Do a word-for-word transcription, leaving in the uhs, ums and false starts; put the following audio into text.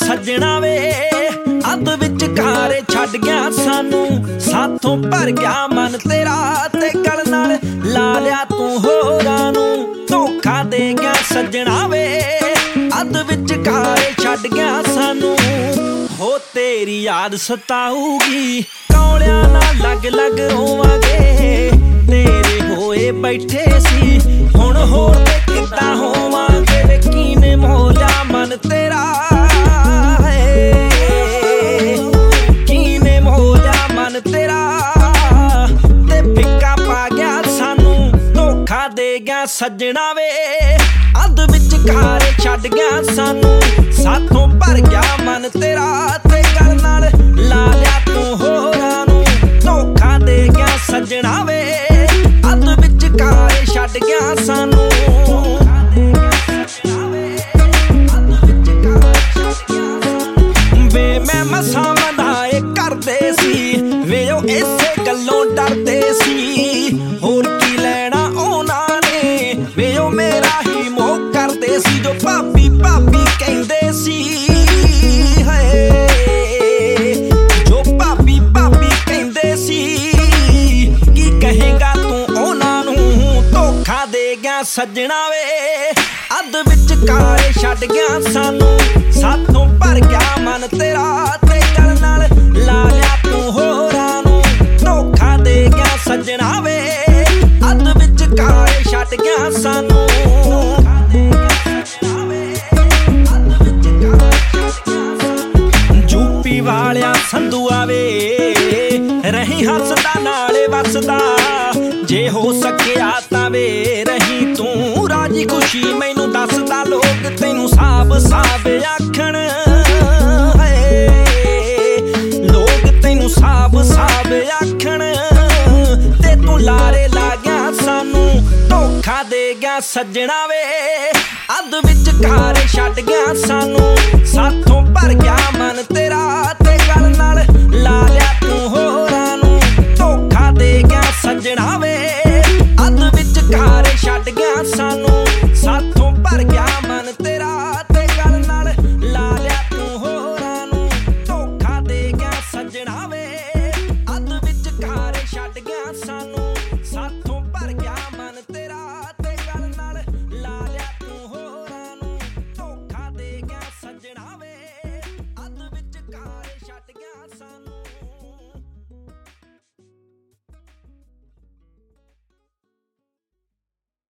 सजना वे अध विचकार छड्ड गया सानू साथों भर गया मन तेरा ते गल नाल ला लिया तू होरां नू धोखा दे गया सजना वे अध विचकार छड्ड गया सानू हो तेरी याद सताऊगी कौलियां नाल लग लग रोवांगे तेरे होए बैठे सी हुण होर ते किद्दां होवांगे वे कीने मोला मन तेरा कीने मोला मन तेरा ते फिक्का पा गया सानू धोखा दे गया सजना वे अध विचकार छड्ड गया सानू साथों भर गया मन तेरा ते गल नाल ला लिया तू होरां नू धोखा दे गया सजना वे अध विचकार छड्ड गया सानू वे मैं मसां मनाए करदे सी वे ओ इसे गल्लों डरदे सी होर की लैना ओना ने वे ओ मेरा ही मोह करदे सी जो भाभी भाभी कहंदे सी जो भाभी भाभी कहंदे सी की कहेगा तू ओना नू धोखा दे गया सजना वे अध विचकार छड्ड गया सानू साथों भर गया मन तेरा ते गल नाल ला लिया तू होरां नू धोखा दे गया सजना वे अध विचकार छड्ड गया सानू यूपी वालिया संधूआ वे रही हसदा नाले वसदा जे हो सकिया तां वे रही तू राजी खुशी मैनू दसदा लोग तैनू साब साब आखण लोग तैनू साब साब आखण ते तू लारे ला गया सानू धोखा दे गया सजना वे अध विचकार छड्ड गया सानू